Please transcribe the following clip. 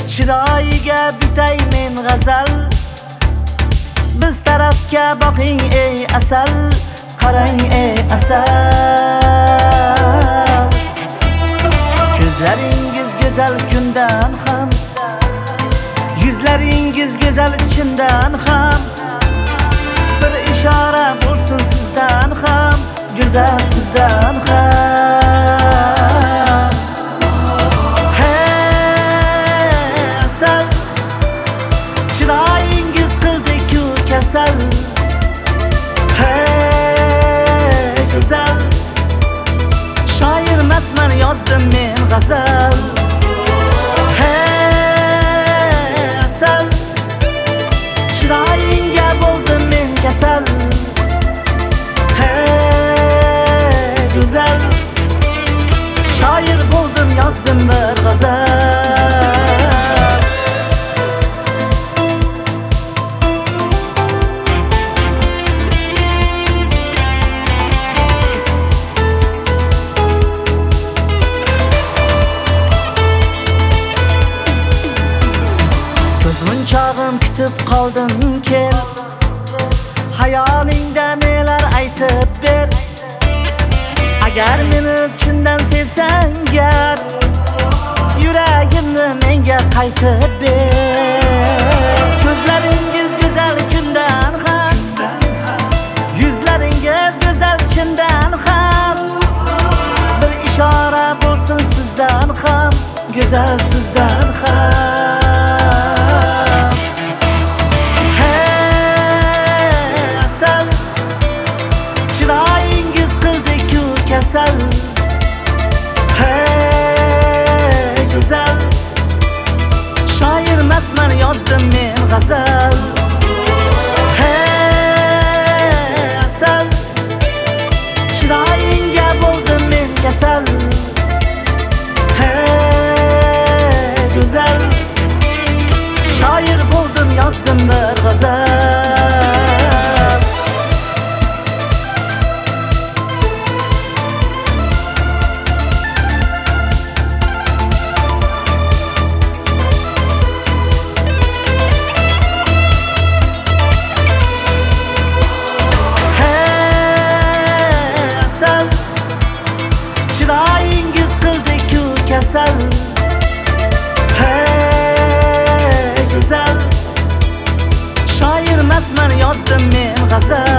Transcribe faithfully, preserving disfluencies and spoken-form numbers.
Chiroyiga bitay men g'azal, biz tarafga boqing ey asal, qarang ey asal. Ko'zlaringiz go'zal kundan ham, yuzlaringiz go'zal chindan ham, bir ishora bo'lsin sizdan ham, go'zal sizdan ham. Hey asal, chiroyingiz qildi-ku kasal. Hey go'zal, shoir emasman, yozdim men g'azal. Hey asal, chiroyingga bo'ldim men kasal. Hey go'zal, shoir bo'ldim, yozdim bir g'azal. Ko'zmunchog'im kutib qoldim kel, hayolingda nelar aytib ber. Agar meni chindan sevsang gar, yuragimni menga qaytib ber. Ko'zlaringiz go'zal kundan ham, yuzlaringiz go'zal chindan ham, bir ishora bo'lsin sizdan ham, go'zal sizdan ham. Hey go'zal, shoir emasman, yozdim men g'azal. Hey asal, chiroyingga bo'ldim men kasal. Hey go'zal, shoir bo'ldim, yozdim bir g'azal. Chiroyingiz qildi-ku kasal. Hey go'zal, shoir emasman, yozdim men g'azal.